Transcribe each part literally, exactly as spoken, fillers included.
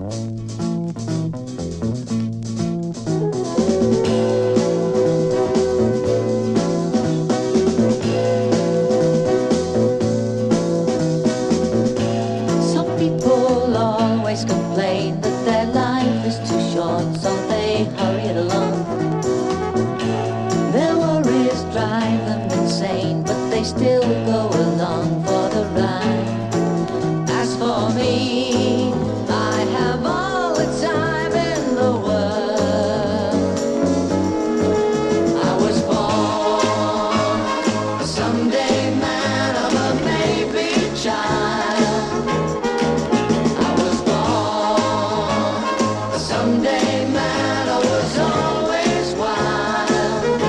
Complain that their life is too short, so they hurry it along. Their worries drive them insane, but they still go along for the ride. As for me, I have all the time in the world. I was born a someday man of a maybe child. Someday man, I was always wild.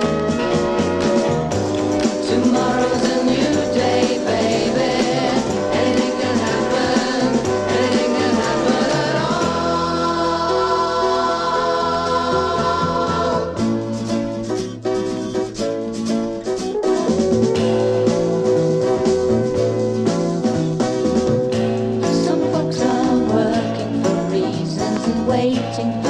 Tomorrow's a new day, baby. Anything can happen, anything can happen at all. Some folks are working for reasons and waiting for